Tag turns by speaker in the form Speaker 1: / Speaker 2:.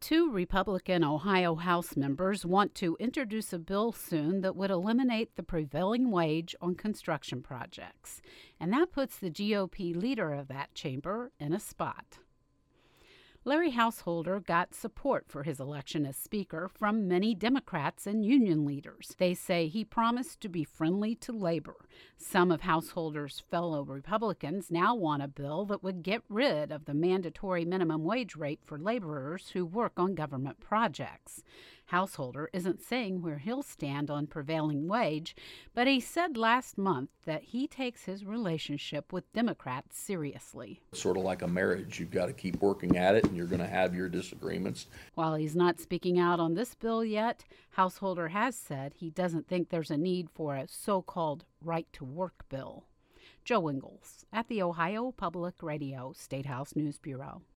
Speaker 1: Two Republican Ohio House members want to introduce a bill soon that would eliminate the prevailing wage on construction projects. And that puts the GOP leader of that chamber in a spot. Larry Householder got support for his election as Speaker from many Democrats and union leaders. They say he promised to be friendly to labor. Some of Householder's fellow Republicans now want a bill that would get rid of the mandatory minimum wage rate for laborers who work on government projects. Householder isn't saying where he'll stand on prevailing wage, but he said last month that he takes his relationship with Democrats seriously.
Speaker 2: It's sort of like a marriage. You've got to keep working at it, and you're going to have your disagreements.
Speaker 1: While he's not speaking out on this bill yet, Householder has said he doesn't think there's a need for a so-called right-to-work bill. Joe Ingles at the Ohio Public Radio State House News Bureau.